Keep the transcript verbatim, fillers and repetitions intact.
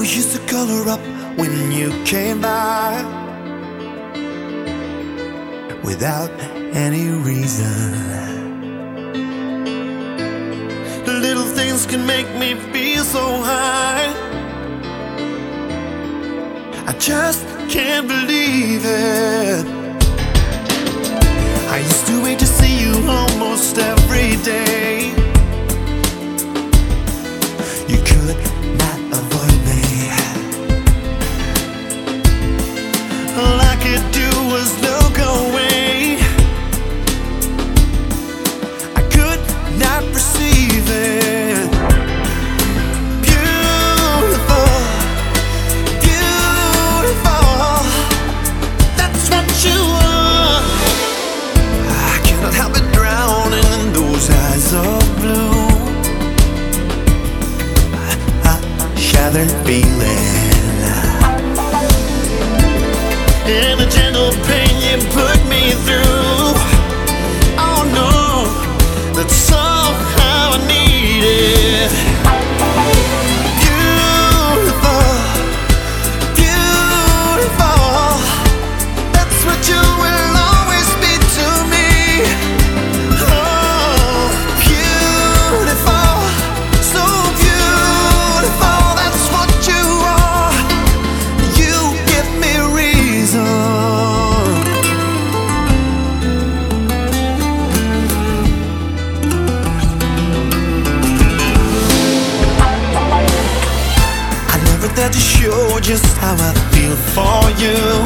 used to color up when you came by without any reason. Little things can make me feel so high. I just can't believe it. I used to wait to see you almost every day. You could not avoid me. All I could do was look away. I could not perceive it. Beautiful, beautiful, that's what you are. I cannot help but drowning in those eyes of blue. Gathered feeling and the gentle pain you put me through. Oh no, that's somehow I need it. Beautiful, beautiful, that's what you will always be to me. Oh, beautiful, so beautiful. That to show just how I feel for you.